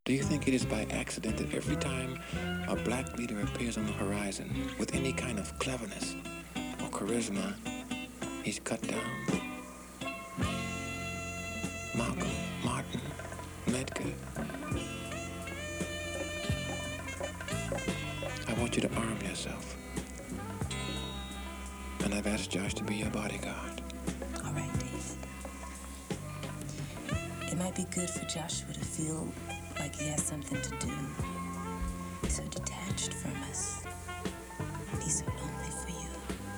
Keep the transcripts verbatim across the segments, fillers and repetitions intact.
Do you think it is by accident that every time a black leader appears on the horizon with any kind of cleverness or charisma, he's cut down? Malcolm, Martin, Medgar. I want you to arm yourself. And I've asked Josh to be your bodyguard. All right, Dave. It might be good for Joshua to feel like he has something to do. He's so detached from us. He's so lonely for you.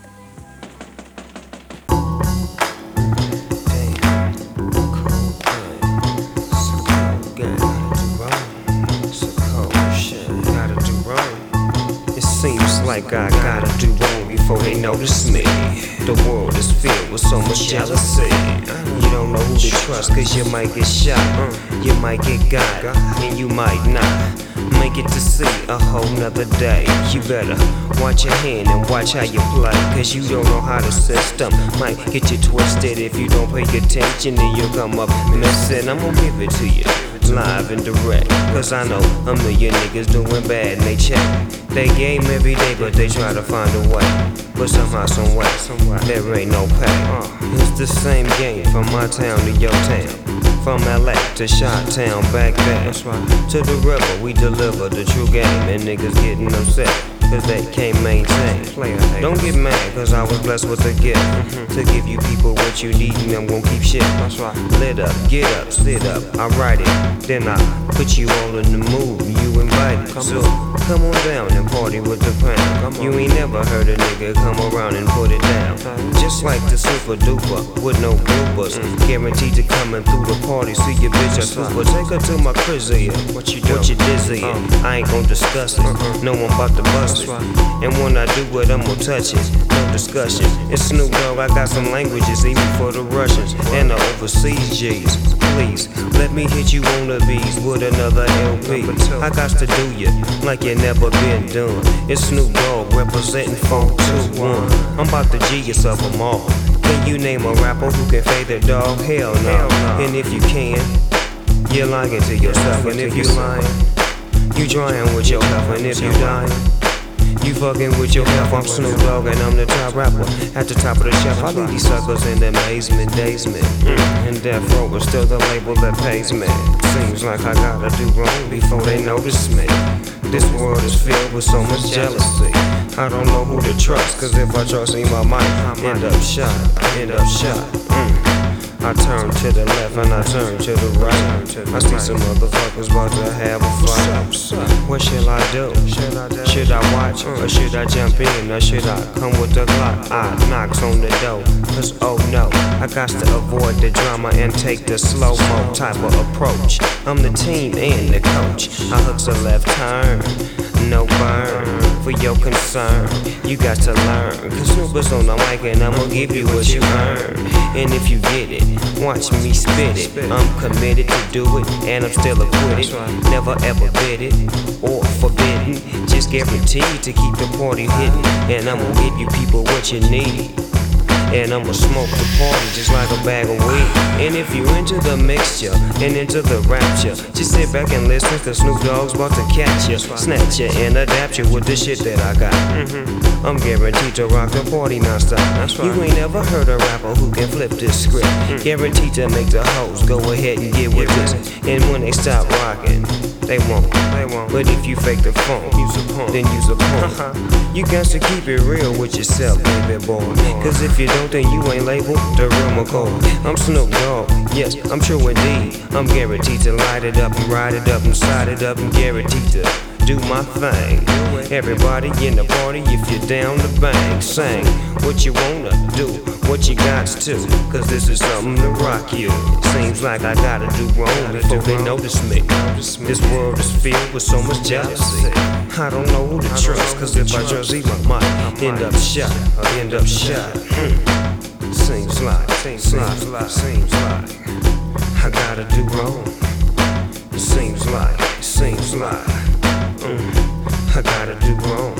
Damn, cold game. So cold game. Gotta do wrong. So cold shit. Gotta do wrong. It seems like I gotta do wrong before they notice me. The world is filled with so much jealousy. You don't know who to trust, cause you might get shot, you might get got, and you might not make it to see a whole nother day. You better watch your hand and watch how you play, cause you don't know how the system might get you twisted. If you don't pay attention, then you'll come up missing. I'm gonna give it to you live and direct, cause I know a million niggas doing bad and they check they game every day, but they try to find a way. But somehow, some way, there ain't no pay. It's the same game from my town to your town, from L A to Chi-Town back there. To the river, we deliver the true game, and niggas getting upset cause they can't maintain. Don't get mad cause I was blessed with a gift to give you people what you need, and I'm gon' keep shit lit up, get up, sit up, I write it, then I put you all in the mood, you invited. So come on down and party with the pound. You ain't never heard a nigga come around and put it down. Just like the super duper with no bloopers, guaranteed to coming through the party. See your bitch a super, take her to my crib. What you do? What you dizzy? I ain't gon' discuss it. No one about to bust it. And when I do it, I'm gon' touch it. No discussion. It's Snoop Dogg. I got some languages even for the Russians and the overseas G's. Please let me hit you on the beats with another L P. I got to do you like you never been done. It's Snoop Dogg representing four two one. I'm about to G us of them all. Can you name a rapper who can fade the dog? Hell no. And if you can, you're lying to yourself. And if you lying, you trying with your health. And if you dying, you fucking with your health. I'm Snoop Dogg and I'm the top rapper at the top of the shelf. I leave these suckers in amazement, dazement. Mm. And Death Row is still the label that pays me. Seems like I gotta do wrong before they notice me. This world is filled with so much jealousy. I don't know who to trust, cause if I trust him I might end up shot, end up shot. Mm. I turn to the left and I turn to the right. I see some motherfuckers about to have a fight. What should I do? Should I watch or should I jump in or should I come with the Glock? I knocks on the door, cause oh no, I got to avoid the drama and take the slow-mo type of approach. I'm the team and the coach. I hooks a left turn, no burn. For your concern, you got to learn, cause Snoop is on the mic and I'ma give you what you earn. And if you get it, watch me spit it. I'm committed to do it, and I'm still acquitted. Never ever bid it, or forbidden. Just guaranteed to keep the party hidden. And I'ma give you people what you need. And I'ma smoke the party just like a bag of weed. And if you into the mixture and into the rapture, just sit back and listen, cause Snoop Dogg's about to catch you, snatch you and adapt you with the shit that I got. Mm-hmm. I'm guaranteed to rock the party non-stop. Right. You ain't never heard a rapper who can flip this script. Mm. Guaranteed to make the hoes go ahead and get with this. And when they stop rocking, they won't, they won't. But if you fake the funk, use a punk, then use a punk. You got to keep it real with yourself, baby boy. Cause if you don't, then you ain't labeled the real McCoy. I'm Snoop Dogg, yes, I'm true indeed. I'm guaranteed to light it up and ride it up and side it up and guaranteed to do my thing. Everybody in the party, if you're down to bang, sing what you wanna do, what you got to, cause this is something to rock you. Seems like I gotta do wrong before they notice me. This world is filled with so much jealousy. I don't know who to trust, cause if I trust him I might end up shot, end up shot. Mm. Seems like, seems like, seems like I gotta do wrong. It seems like, it seems like mm, I gotta do wrong.